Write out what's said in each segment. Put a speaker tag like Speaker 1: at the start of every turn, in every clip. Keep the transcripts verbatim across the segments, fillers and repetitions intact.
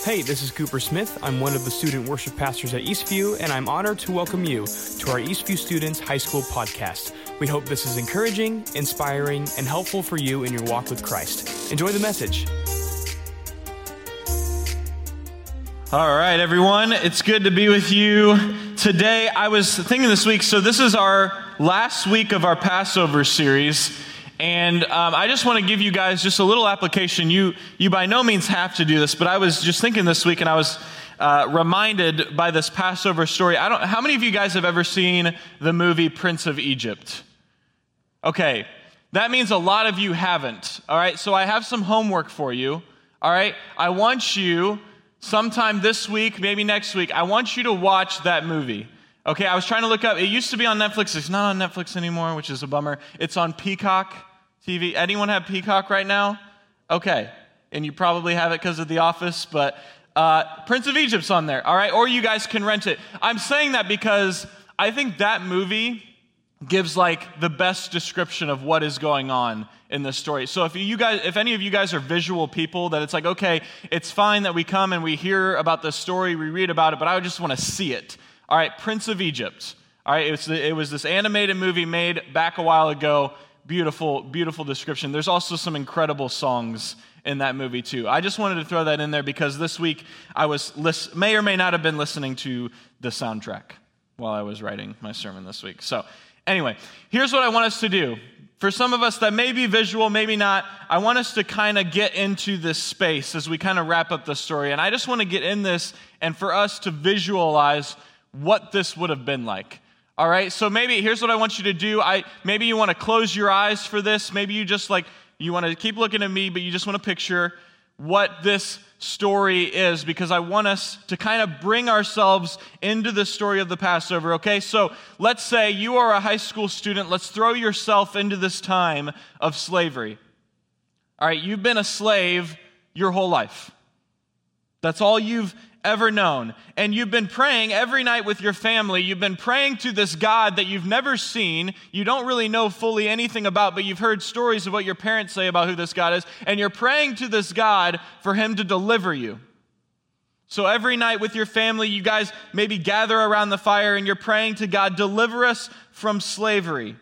Speaker 1: Hey, this is Cooper Smith. I'm one of the student worship pastors at Eastview, and I'm honored to welcome you to our Eastview Students High School podcast. We hope this is encouraging, inspiring, and helpful for you in your walk with Christ. Enjoy the message.
Speaker 2: All right, everyone. It's good to be with you today. I was thinking this week, so this is our last week of our Passover series. And um, I just want to give you guys just a little application. You you by no means have to do this, but I was just thinking this week, and I was uh, reminded by this Passover story. I don't. How many of you guys have ever seen the movie Prince of Egypt? Okay, that means a lot of you haven't. All right, so I have some homework for you. All right, I want you sometime this week, maybe next week, I want you to watch that movie. Okay, I was trying to look up. It used to be on Netflix. It's not on Netflix anymore, which is a bummer. It's on Peacock T V. Anyone have Peacock right now? Okay, and you probably have it because of The Office, but uh, Prince of Egypt's on there, all right? Or you guys can rent it. I'm saying that because I think that movie gives like the best description of what is going on in this story. So if you guys, if any of you guys are visual people, that it's like, okay, it's fine that we come and we hear about this story, we read about it, but I just want to see it. All right, Prince of Egypt. All right, it was, it was this animated movie made back a while ago. Beautiful, beautiful description. There's also some incredible songs in that movie too. I just wanted to throw that in there because this week I was list- may or may not have been listening to the soundtrack while I was writing my sermon this week. So anyway, here's what I want us to do. For some of us that may be visual, maybe not, I want us to kind of get into this space as we kind of wrap up the story. And I just want to get in this and for us to visualize what this would have been like. All right, so maybe here's what I want you to do. I maybe you want to close your eyes for this. Maybe you just like, you want to keep looking at me, but you just want to picture what this story is, because I want us to kind of bring ourselves into the story of the Passover, okay? So let's say you are a high school student. Let's throw yourself into this time of slavery. All right, you've been a slave your whole life. That's all you've ever known. And you've been praying every night with your family. You've been praying to this God that you've never seen. You don't really know fully anything about, but you've heard stories of what your parents say about who this God is. And you're praying to this God for him to deliver you. So every night with your family, you guys maybe gather around the fire and you're praying to God, deliver us from slavery.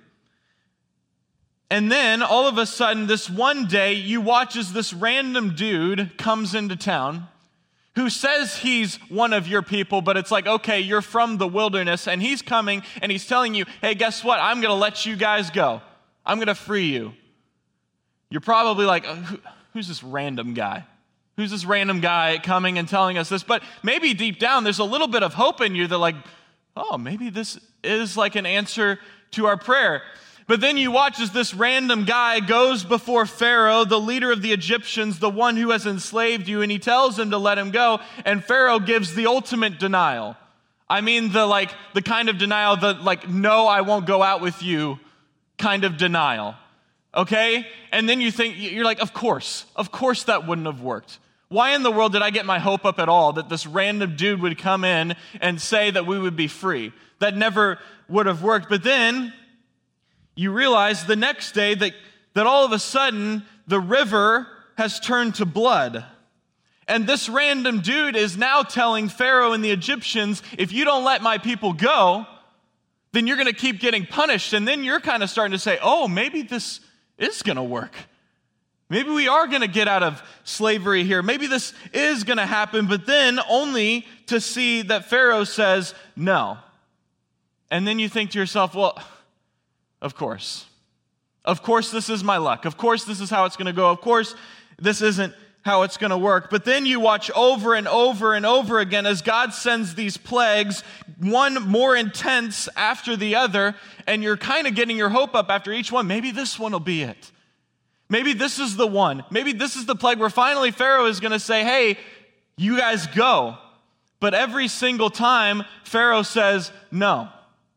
Speaker 2: And then all of a sudden, this one day, you watch as this random dude comes into town who says he's one of your people, but it's like, okay, you're from the wilderness, and he's coming, and he's telling you, hey, guess what? I'm going to let you guys go. I'm going to free you. You're probably like, Who, who's this random guy? Who's this random guy coming and telling us this? But maybe deep down, there's a little bit of hope in you that like, oh, maybe this is like an answer to our prayer. But then you watch as this random guy goes before Pharaoh, the leader of the Egyptians, the one who has enslaved you, and he tells him to let him go, and Pharaoh gives the ultimate denial. I mean the like the kind of denial that like, no, I won't go out with you kind of denial. Okay? And then you think, you're like, of course, of course that wouldn't have worked. Why in the world did I get my hope up at all that this random dude would come in and say that we would be free? That never would have worked. But then you realize the next day that, that all of a sudden the river has turned to blood. And this random dude is now telling Pharaoh and the Egyptians, if you don't let my people go, then you're going to keep getting punished. And then you're kind of starting to say, oh, maybe this is going to work. Maybe we are going to get out of slavery here. Maybe this is going to happen, but then only to see that Pharaoh says no. And then you think to yourself, well, of course. Of course this is my luck. Of course this is how it's going to go. Of course this isn't how it's going to work. But then you watch over and over and over again as God sends these plagues, one more intense after the other, and you're kind of getting your hope up after each one. Maybe this one will be it. Maybe this is the one. Maybe this is the plague where finally Pharaoh is going to say, hey, you guys go. But every single time, Pharaoh says no.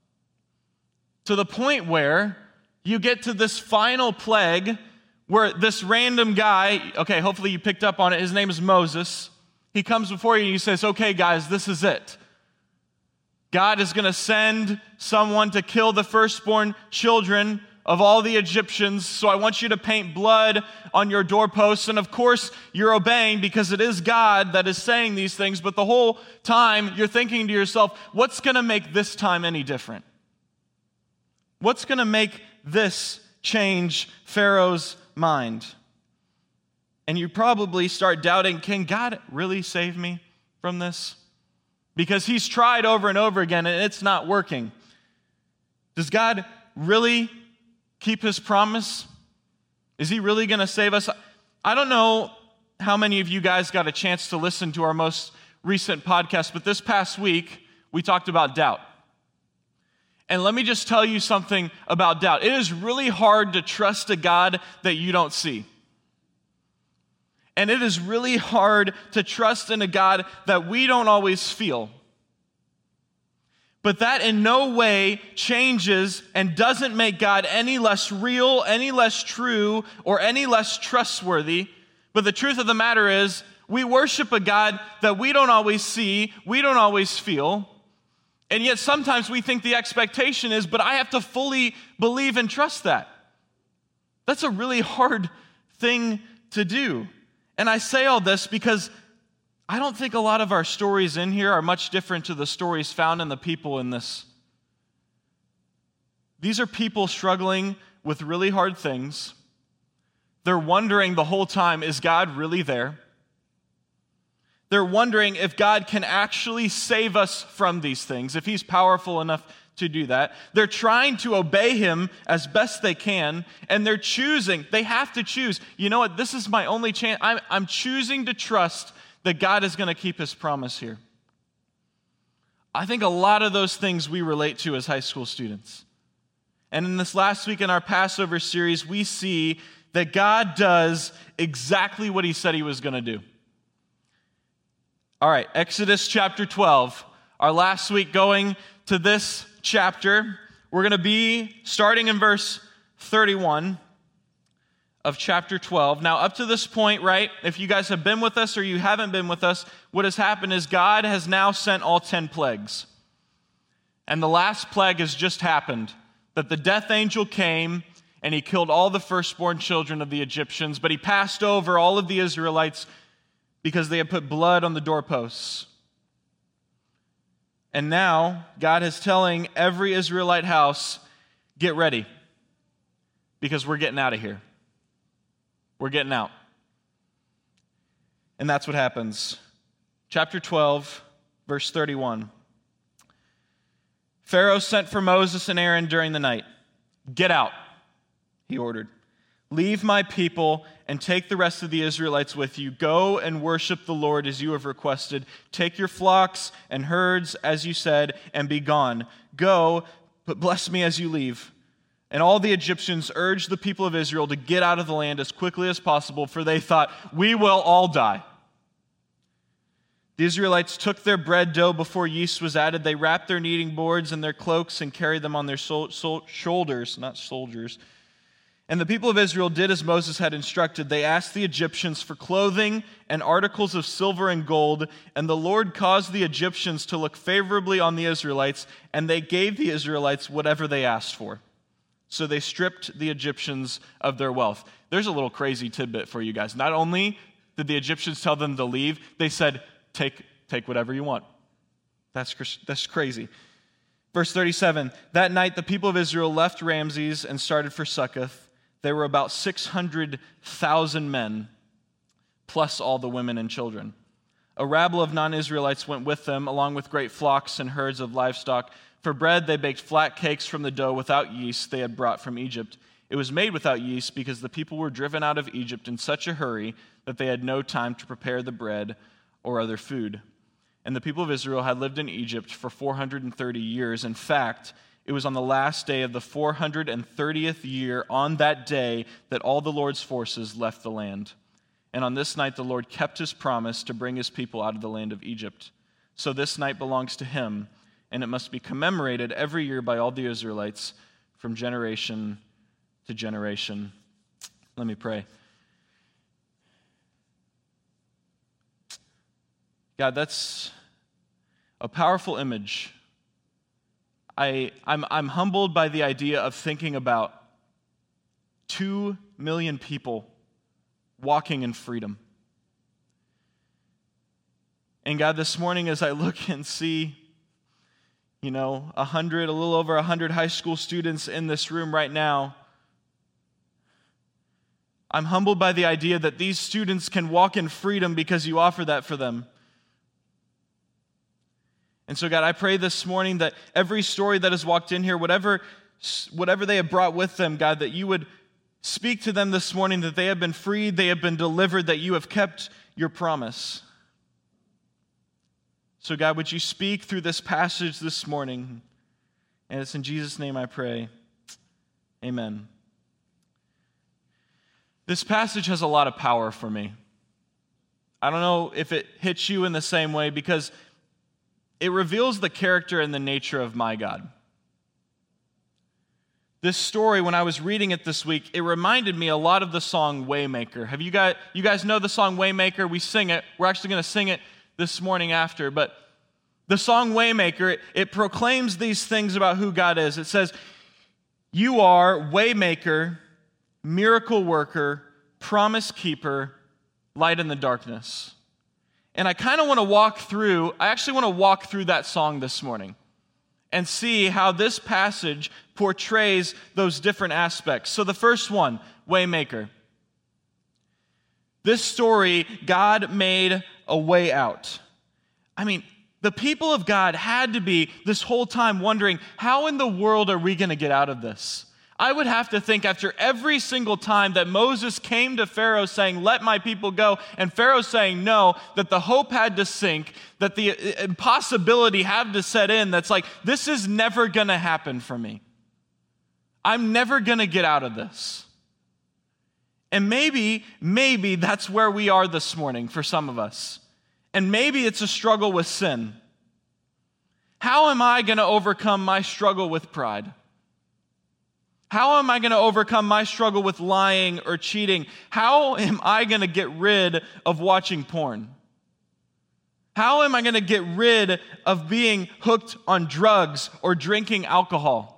Speaker 2: To the point where you get to this final plague where this random guy, okay, hopefully you picked up on it, his name is Moses. He comes before you and he says, okay, guys, this is it. God is going to send someone to kill the firstborn children of all the Egyptians, so I want you to paint blood on your doorposts. And of course, you're obeying because it is God that is saying these things, but the whole time you're thinking to yourself, what's going to make this time any different? What's going to make this change Pharaoh's mind? And you probably start doubting, can God really save me from this? Because he's tried over and over again and it's not working. Does God really keep his promise? Is he really going to save us? I don't know how many of you guys got a chance to listen to our most recent podcast, but this past week we talked about doubt. And let me just tell you something about doubt. It is really hard to trust a God that you don't see. And it is really hard to trust in a God that we don't always feel. But that in no way changes and doesn't make God any less real, any less true, or any less trustworthy. But the truth of the matter is, we worship a God that we don't always see, we don't always feel. And yet sometimes we think the expectation is, but I have to fully believe and trust that. That's a really hard thing to do. And I say all this because I don't think a lot of our stories in here are much different to the stories found in the people in this. These are people struggling with really hard things. They're wondering the whole time, is God really there? They're wondering if God can actually save us from these things, if he's powerful enough to do that. They're trying to obey him as best they can, and they're choosing, they have to choose. You know what, this is my only chance. I'm, I'm choosing to trust that God is going to keep his promise here. I think a lot of those things we relate to as high school students. And in this last week in our Passover series, we see that God does exactly what he said he was going to do. All right, Exodus chapter twelve. Our last week going to this chapter. We're going to be starting in verse thirty-one of chapter twelve. Now, up to this point, right, if you guys have been with us or you haven't been with us, what has happened is God has now sent all ten plagues. And the last plague has just happened, that the death angel came and he killed all the firstborn children of the Egyptians, but he passed over all of the Israelites because they had put blood on the doorposts. And now, God is telling every Israelite house, get ready, because we're getting out of here. We're getting out. And that's what happens. Chapter twelve, verse thirty-one. Pharaoh sent for Moses and Aaron during the night. Get out, he ordered. Leave my people and take the rest of the Israelites with you. Go and worship the Lord as you have requested. Take your flocks and herds as you said, and be gone. Go, but bless me as you leave. And all the Egyptians urged the people of Israel to get out of the land as quickly as possible, for they thought, we will all die. The Israelites took their bread dough before yeast was added. They wrapped their kneading boards in their cloaks and carried them on their sol- sol- shoulders, not soldiers. And the people of Israel did as Moses had instructed. They asked the Egyptians for clothing and articles of silver and gold, and the Lord caused the Egyptians to look favorably on the Israelites, and they gave the Israelites whatever they asked for. So they stripped the Egyptians of their wealth. There's a little crazy tidbit for you guys. Not only did the Egyptians tell them to leave, they said, take, take whatever you want. That's, that's crazy. Verse thirty-seven, that night the people of Israel left Ramses and started for Succoth. There were about six hundred thousand men, plus all the women and children. A rabble of non-Israelites went with them, along with great flocks and herds of livestock. For bread, they baked flat cakes from the dough without yeast they had brought from Egypt. It was made without yeast because the people were driven out of Egypt in such a hurry that they had no time to prepare the bread or other food. And the people of Israel had lived in Egypt for four hundred thirty years. In fact, it was on the last day of the four hundred thirtieth year, on that day, that all the Lord's forces left the land. And on this night, the Lord kept his promise to bring his people out of the land of Egypt. So this night belongs to him, and it must be commemorated every year by all the Israelites from generation to generation. Let me pray. God, that's a powerful image. I, I'm, I'm humbled by the idea of thinking about Two million people walking in freedom. And God, this morning as I look and see, you know, a hundred, a little over a hundred high school students in this room right now, I'm humbled by the idea that these students can walk in freedom because you offer that for them. And so, God, I pray this morning that every story that has walked in here, whatever, whatever they have brought with them, God, that you would speak to them this morning, that they have been freed, they have been delivered, that you have kept your promise. So, God, would you speak through this passage this morning? And it's in Jesus' name I pray. Amen. This passage has a lot of power for me. I don't know if it hits you in the same way because it reveals the character and the nature of my God. This story, when I was reading it this week, it reminded me a lot of the song Waymaker. Have you guys, you guys know the song Waymaker? We sing it. We're actually going to sing it this morning after. But the song Waymaker, it, it proclaims these things about who God is. It says, you are Waymaker, miracle worker, promise keeper, light in the darkness. And I kind of want to walk through, I actually want to walk through that song this morning and see how this passage portrays those different aspects. So the first one, Waymaker. This story, God made a way out. I mean, the people of God had to be this whole time wondering, how in the world are we going to get out of this? I would have to think after every single time that Moses came to Pharaoh saying, let my people go, and Pharaoh saying no, that the hope had to sink, that the impossibility had to set in, that's like, this is never going to happen for me. I'm never going to get out of this. And maybe, maybe that's where we are this morning for some of us. And maybe it's a struggle with sin. How am I going to overcome my struggle with pride? How am I going to overcome my struggle with lying or cheating? How am I going to get rid of watching porn? How am I going to get rid of being hooked on drugs or drinking alcohol?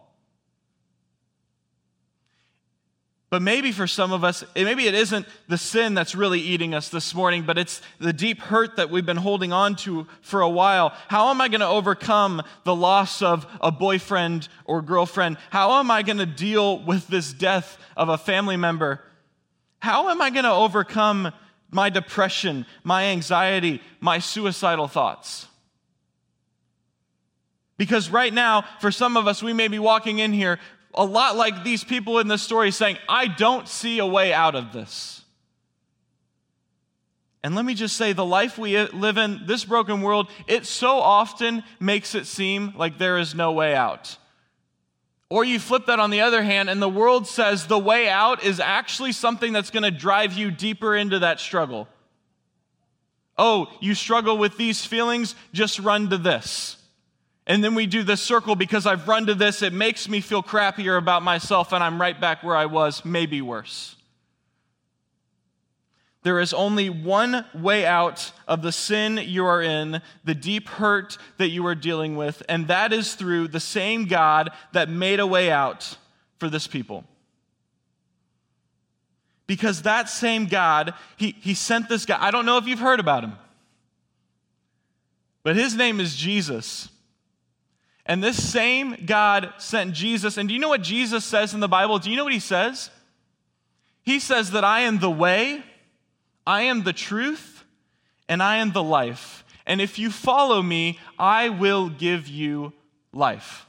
Speaker 2: But maybe for some of us, maybe it isn't the sin that's really eating us this morning, but it's the deep hurt that we've been holding on to for a while. How am I going to overcome the loss of a boyfriend or girlfriend? How am I going to deal with this death of a family member? How am I going to overcome my depression, my anxiety, my suicidal thoughts? Because right now, for some of us, we may be walking in here a lot like these people in this story saying, I don't see a way out of this. And let me just say, the life we live in, this broken world, it so often makes it seem like there is no way out. Or you flip that on the other hand, and the world says the way out is actually something that's going to drive you deeper into that struggle. Oh, you struggle with these feelings? Just run to this. And then we do this circle because I've run to this. It makes me feel crappier about myself, and I'm right back where I was, maybe worse. There is only one way out of the sin you are in, the deep hurt that you are dealing with, and that is through the same God that made a way out for this people. Because that same God, he, he sent this guy. I don't know if you've heard about him, but his name is Jesus. And this same God sent Jesus. And do you know what Jesus says in the Bible? Do you know what he says? He says that I am the way, I am the truth, and I am the life. And if you follow me, I will give you life.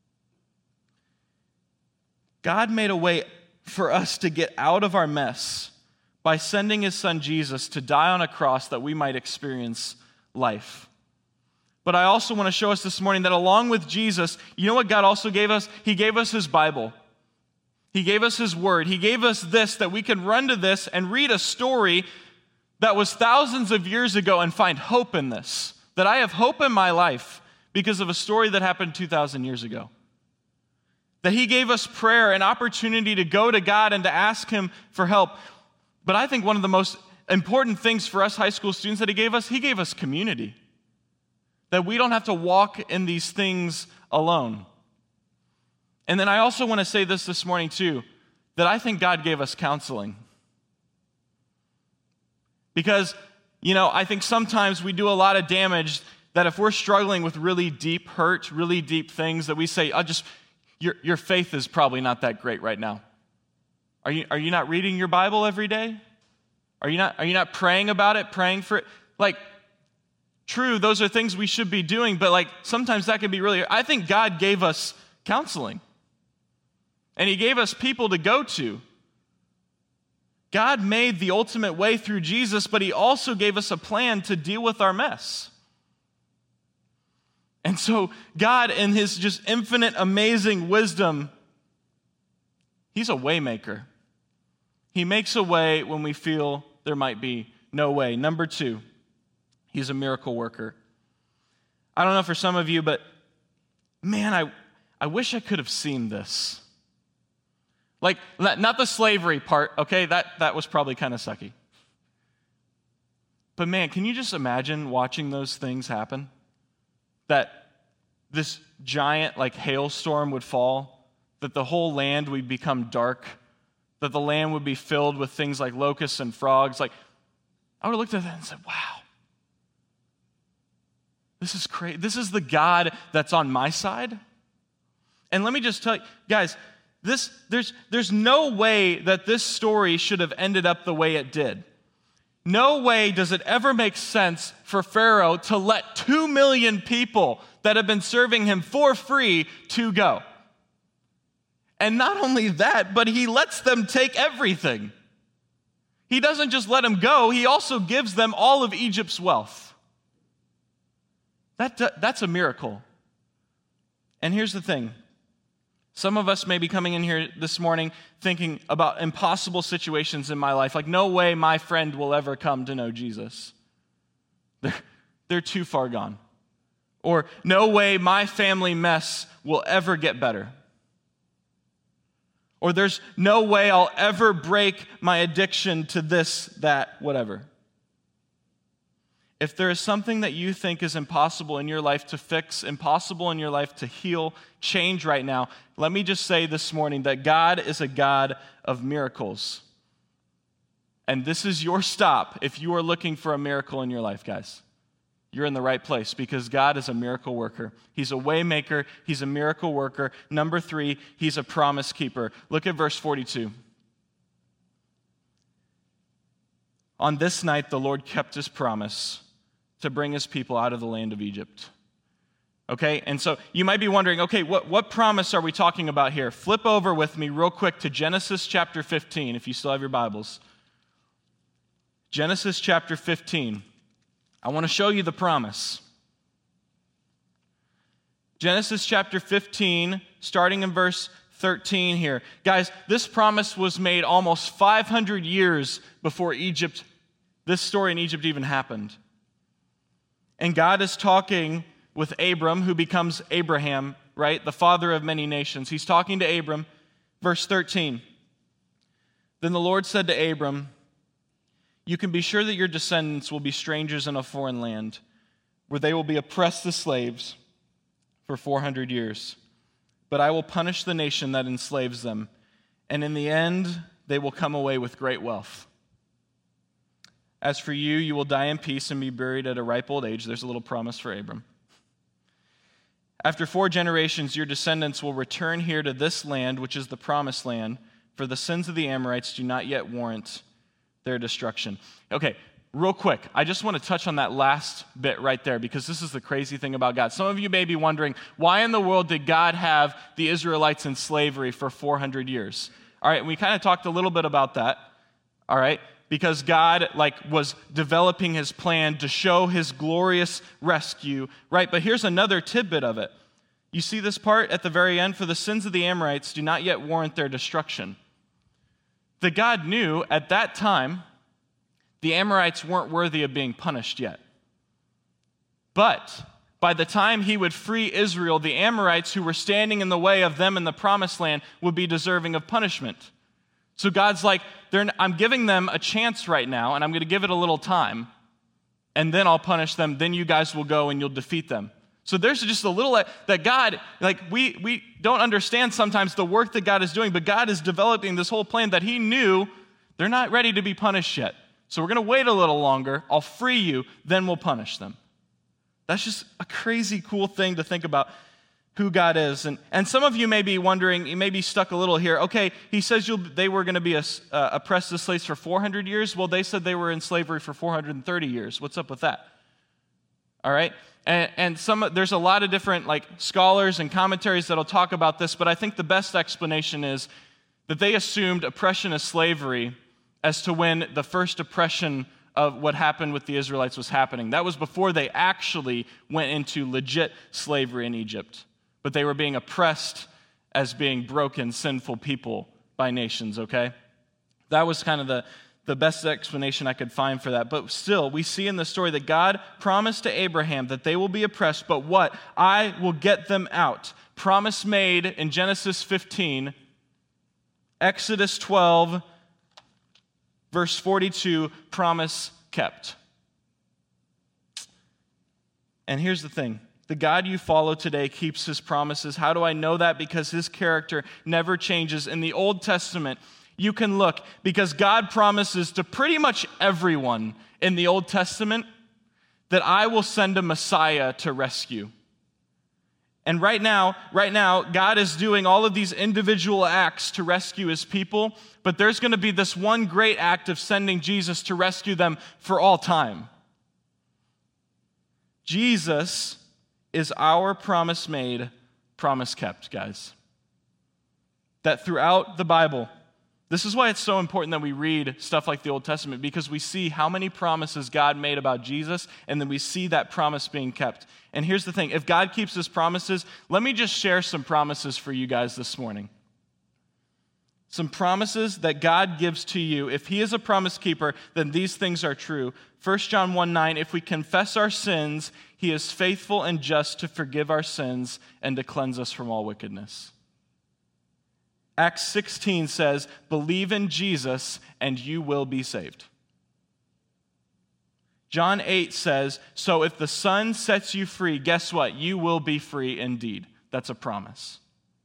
Speaker 2: God made a way for us to get out of our mess by sending his son Jesus to die on a cross that we might experience life. But I also want to show us this morning that along with Jesus, you know what God also gave us? He gave us his Bible. He gave us his word. He gave us this, that we can run to this and read a story that was thousands of years ago and find hope in this. That I have hope in my life because of a story that happened two thousand years ago. That he gave us prayer, an opportunity to go to God and to ask him for help. But I think one of the most important things for us high school students that he gave us, he gave us community. That we don't have to walk in these things alone. And then I also want to say this this morning too, that I think God gave us counseling. Because, you know, I think sometimes we do a lot of damage that if we're struggling with really deep hurt, really deep things, that we say, "I just, your your faith is probably not that great right now. Are you are you not reading your Bible every day? Are you not are you not praying about it, praying for it?" Like, true, those are things we should be doing, but like sometimes that can be really, I think God gave us counseling. And he gave us people to go to. God made the ultimate way through Jesus, but he also gave us a plan to deal with our mess. And so God, in his just infinite, amazing wisdom, he's a way maker. He makes a way when we feel there might be no way. Number two, he's a miracle worker. I don't know for some of you, but man, I, I wish I could have seen this. Like, not the slavery part, okay? That, that was probably kind of sucky. But man, can you just imagine watching those things happen? That this giant, like, hailstorm would fall, that the whole land would become dark, that the land would be filled with things like locusts and frogs. Like, I would have looked at that and said, wow, this is crazy. This is the God that's on my side. And let me just tell you, guys, This, there's, there's no way that this story should have ended up the way it did. No way does it ever make sense for Pharaoh to let two million people that have been serving him for free to go. And not only that, but he lets them take everything. He doesn't just let them go, he also gives them all of Egypt's wealth. That, that's a miracle. And here's the thing. Some of us may be coming in here this morning thinking about impossible situations in my life, like no way my friend will ever come to know Jesus. They're, they're too far gone. Or no way my family mess will ever get better. Or there's no way I'll ever break my addiction to this, that, whatever. If there is something that you think is impossible in your life to fix, impossible in your life to heal, change right now, let me just say this morning that God is a God of miracles. And this is your stop if you are looking for a miracle in your life, guys. You're in the right place because God is a miracle worker. He's a way maker. He's a miracle worker. Number three, he's a promise keeper. Look at verse forty-two. On this night, the Lord kept his promise to bring his people out of the land of Egypt. Okay, and so you might be wondering, okay, what, what promise are we talking about here? Flip over with me real quick to Genesis chapter fifteen, if you still have your Bibles. Genesis chapter fifteen. I want to show you the promise. Genesis chapter fifteen, starting in verse thirteen here. Guys, this promise was made almost five hundred years before Egypt, this story in Egypt even happened. And God is talking with Abram, who becomes Abraham, right? The father of many nations. He's talking to Abram. Verse thirteen. Then the Lord said to Abram, "You can be sure that your descendants will be strangers in a foreign land, where they will be oppressed as slaves for four hundred years. But I will punish the nation that enslaves them, and in the end, they will come away with great wealth. As for you, you will die in peace and be buried at a ripe old age." There's a little promise for Abram. "After four generations, your descendants will return here to this land, which is the promised land, for the sins of the Amorites do not yet warrant their destruction." Okay, real quick, I just want to touch on that last bit right there, because this is the crazy thing about God. Some of you may be wondering, why in the world did God have the Israelites in slavery for four hundred years? All right, and we kind of talked a little bit about that, all right? Because God like was developing his plan to show his glorious rescue, right? But here's another tidbit of it. You see this part at the very end? "For the sins of the Amorites do not yet warrant their destruction." That God knew at that time the Amorites weren't worthy of being punished yet. But by the time he would free Israel, the Amorites who were standing in the way of them in the promised land would be deserving of punishment. So God's like, I'm giving them a chance right now, and I'm going to give it a little time, and then I'll punish them. Then you guys will go and you'll defeat them. So there's just a little that God, like we we don't understand sometimes the work that God is doing, but God is developing this whole plan that he knew they're not ready to be punished yet. So we're going to wait a little longer. I'll free you, then we'll punish them. That's just a crazy cool thing to think about who God is. And, and some of you may be wondering, you may be stuck a little here. Okay, he says you'll, they were going to be a, uh, oppressed as slaves for four hundred years. Well, they said they were in slavery for four hundred thirty years. What's up with that? All right? And, and some there's a lot of different like scholars and commentaries that'll talk about this, but I think the best explanation is that they assumed oppression as slavery as to when the first oppression of what happened with the Israelites was happening. That was before they actually went into legit slavery in Egypt. But they were being oppressed as being broken, sinful people by nations, okay? That was kind of the, the best explanation I could find for that. But still, we see in the story that God promised to Abraham that they will be oppressed, but what? I will get them out. Promise made in Genesis fifteen, Exodus twelve, verse forty-two, promise kept. And here's the thing. The God you follow today keeps his promises. How do I know that? Because his character never changes. In the Old Testament, you can look, because God promises to pretty much everyone in the Old Testament that I will send a Messiah to rescue. And right now, right now, God is doing all of these individual acts to rescue his people, but there's going to be this one great act of sending Jesus to rescue them for all time. Jesus is our promise made, promise kept, guys. That throughout the Bible, this is why it's so important that we read stuff like the Old Testament, because we see how many promises God made about Jesus, and then we see that promise being kept. And here's the thing, if God keeps his promises, let me just share some promises for you guys this morning. Some promises that God gives to you. If he is a promise keeper, then these things are true. First John one nine, if we confess our sins, he is faithful and just to forgive our sins and to cleanse us from all wickedness. Acts sixteen says, believe in Jesus and you will be saved. John eight says, so if the Son sets you free, guess what? You will be free indeed. That's a promise.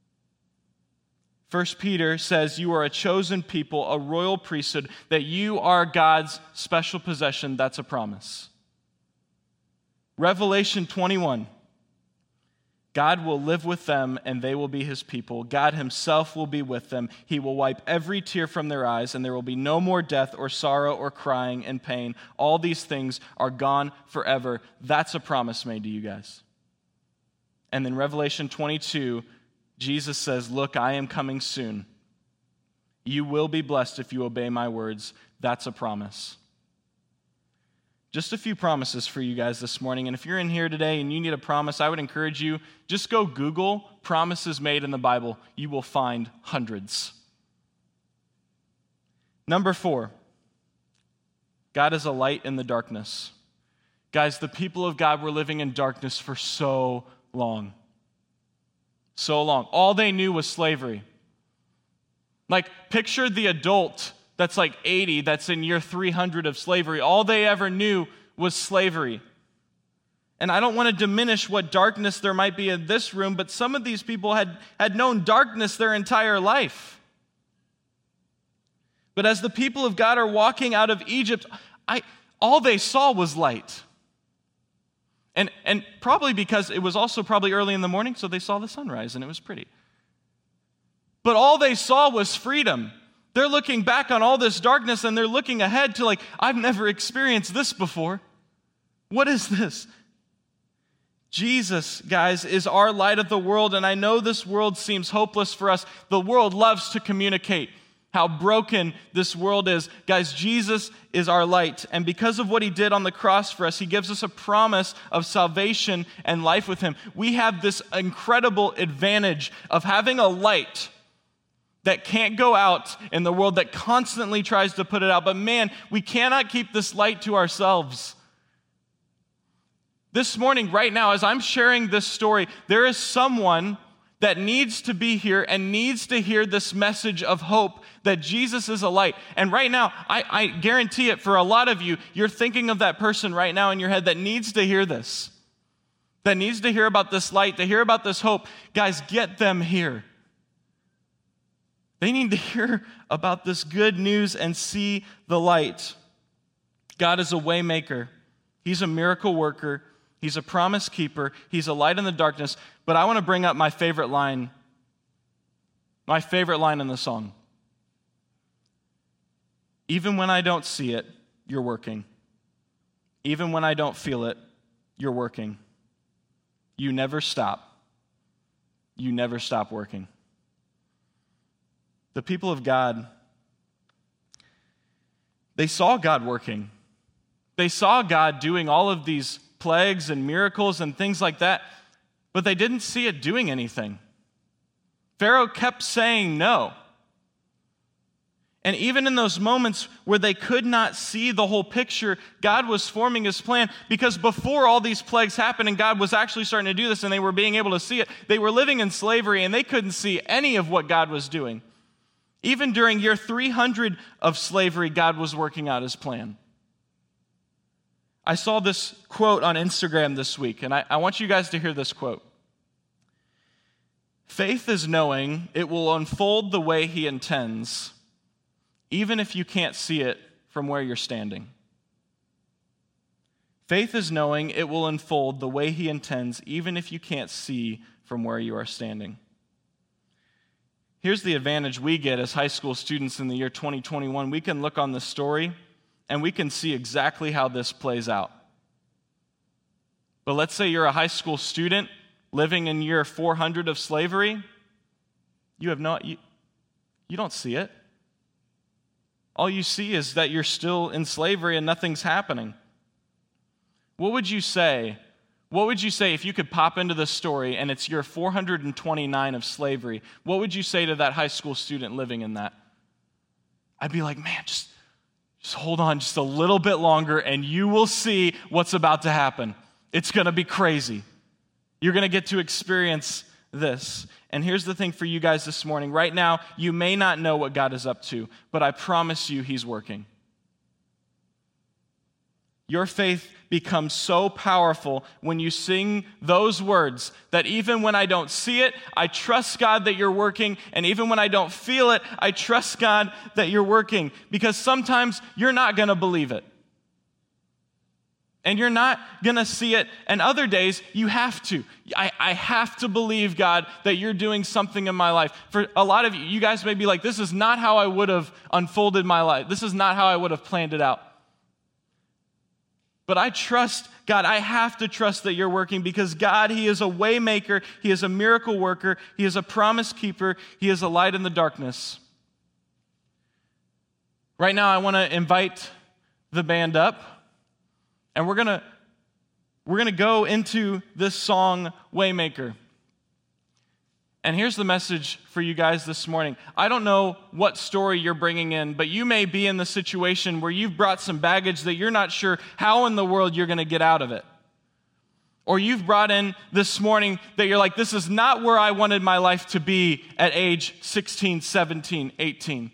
Speaker 2: First Peter says, you are a chosen people, a royal priesthood, that you are God's special possession. That's a promise. Revelation twenty-one, God will live with them and they will be his people. God himself will be with them. He will wipe every tear from their eyes, and there will be no more death or sorrow or crying and pain. All these things are gone forever. That's a promise made to you guys. And then Revelation twenty-two, Jesus says, look, I am coming soon. You will be blessed if you obey my words. That's a promise. Just a few promises for you guys this morning. And if you're in here today and you need a promise, I would encourage you, just go Google promises made in the Bible. You will find hundreds. Number four, God is a light in the darkness. Guys, the people of God were living in darkness for so long. So long. All they knew was slavery. Like, picture the adult that's like eighty, that's in year three hundred of slavery. All they ever knew was slavery. And I don't want to diminish what darkness there might be in this room, but some of these people had, had known darkness their entire life. But as the people of God are walking out of Egypt, I, all they saw was light. And, and probably because it was also probably early in the morning, so they saw the sunrise and it was pretty. But all they saw was freedom. They're looking back on all this darkness and they're looking ahead to like, I've never experienced this before. What is this? Jesus, guys, is our light of the world, and I know this world seems hopeless for us. The world loves to communicate how broken this world is. Guys, Jesus is our light, and because of what he did on the cross for us, he gives us a promise of salvation and life with him. We have this incredible advantage of having a light that can't go out in the world that constantly tries to put it out. But man, we cannot keep this light to ourselves. This morning, right now, as I'm sharing this story, there is someone that needs to be here and needs to hear this message of hope that Jesus is a light. And right now, I, I guarantee it, for a lot of you, you're thinking of that person right now in your head that needs to hear this. that needs to hear about this light, to hear about this hope, guys, get them here. They need to hear about this good news and see the light. God is a way maker. He's a miracle worker. He's a promise keeper. He's a light in the darkness. But I want to bring up my favorite line, my favorite line in the song. Even when I don't see it, you're working. Even when I don't feel it, you're working. You never stop. You never stop working. The people of God, they saw God working. They saw God doing all of these plagues and miracles and things like that, but they didn't see it doing anything. Pharaoh kept saying no. And even in those moments where they could not see the whole picture, God was forming his plan, because before all these plagues happened and God was actually starting to do this and they were being able to see it, they were living in slavery and they couldn't see any of what God was doing. Even during year three hundred of slavery, God was working out his plan. I saw this quote on Instagram this week, and I, I want you guys to hear this quote. Faith is knowing it will unfold the way he intends, even if you can't see it from where you're standing. Faith is knowing it will unfold the way he intends, even if you can't see from where you are standing. Here's the advantage we get as high school students in the year twenty twenty-one. We can look on this story and we can see exactly how this plays out. But let's say you're a high school student living in year four hundred of slavery. You have not, you, you don't see it. All you see is that you're still in slavery and nothing's happening. What would you say? What would you say if you could pop into this story and it's year four hundred twenty-nine of slavery? What would you say to that high school student living in that? I'd be like, man, just, just hold on just a little bit longer and you will see what's about to happen. It's going to be crazy. You're going to get to experience this. And here's the thing for you guys this morning. Right now, you may not know what God is up to, but I promise you he's working. Your faith becomes so powerful when you sing those words that even when I don't see it, I trust God that you're working. And even when I don't feel it, I trust God that you're working. Because sometimes you're not going to believe it. And you're not going to see it. And other days, you have to. I, I have to believe, God, that you're doing something in my life. For a lot of you, you guys may be like, this is not how I would have unfolded my life. This is not how I would have planned it out. But I trust, God, I have to trust that you're working, because God, he is a way maker. He is a miracle worker. He is a promise keeper. He is a light in the darkness. Right now, I want to invite the band up. And we're going to we're going to go into this song, Waymaker. And here's the message for you guys this morning. I don't know what story you're bringing in, but you may be in the situation where you've brought some baggage that you're not sure how in the world you're going to get out of it. Or you've brought in this morning that you're like, this is not where I wanted my life to be at age sixteen, seventeen, eighteen.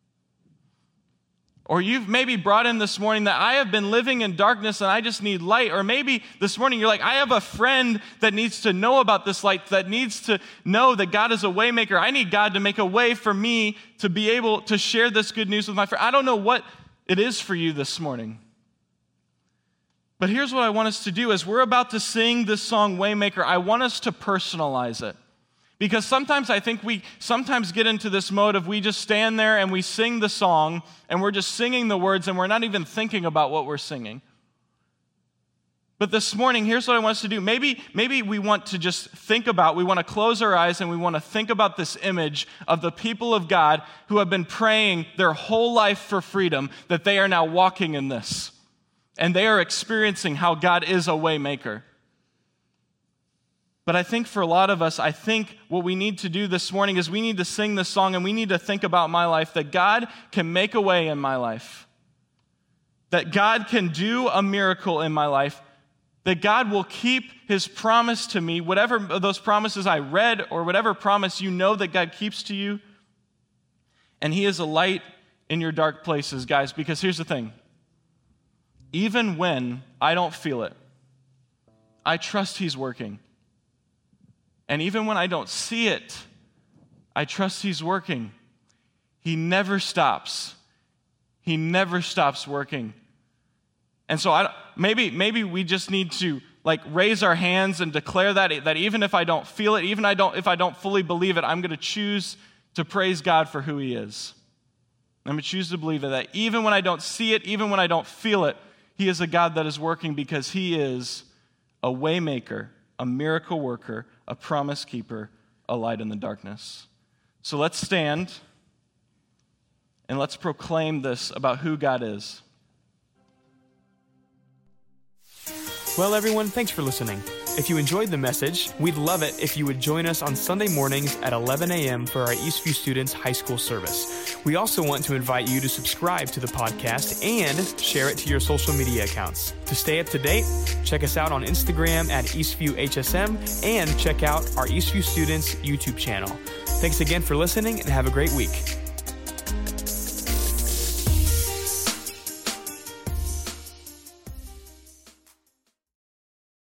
Speaker 2: Or you've maybe brought in this morning that I have been living in darkness and I just need light. Or maybe this morning you're like, I have a friend that needs to know about this light, that needs to know that God is a way maker. I need God to make a way for me to be able to share this good news with my friend. I don't know what it is for you this morning. But here's what I want us to do. As we're about to sing this song, Waymaker, I want us to personalize it. Because sometimes I think we sometimes get into this mode of we just stand there and we sing the song and we're just singing the words and we're not even thinking about what we're singing. But this morning, here's what I want us to do. Maybe, maybe we want to just think about, we want to close our eyes and we want to think about this image of the people of God who have been praying their whole life for freedom, that they are now walking in this. And they are experiencing how God is a way maker. But I think for a lot of us, I think what we need to do this morning is we need to sing this song and we need to think about my life, that God can make a way in my life, that God can do a miracle in my life, that God will keep his promise to me, whatever those promises I read or whatever promise you know that God keeps to you. And he is a light in your dark places, guys, because here's the thing. Even when I don't feel it, I trust he's working. And even when I don't see it, I trust he's working. He never stops. He never stops working. And so I, maybe, maybe we just need to like raise our hands and declare that, that even if I don't feel it, even I don't, if I don't fully believe it, I'm going to choose to praise God for who he is. I'm going to choose to believe it, that even when I don't see it, even when I don't feel it, he is a God that is working because he is a way maker, a miracle worker, a promise keeper, a light in the darkness. So let's stand and let's proclaim this about who God is.
Speaker 1: Well, everyone, thanks for listening. If you enjoyed the message, we'd love it if you would join us on Sunday mornings at eleven a.m. for our Eastview Students High School service. We also want to invite you to subscribe to the podcast and share it to your social media accounts. To stay up to date, check us out on Instagram at Eastview H S M and check out our Eastview Students YouTube channel. Thanks again for listening and have a great week.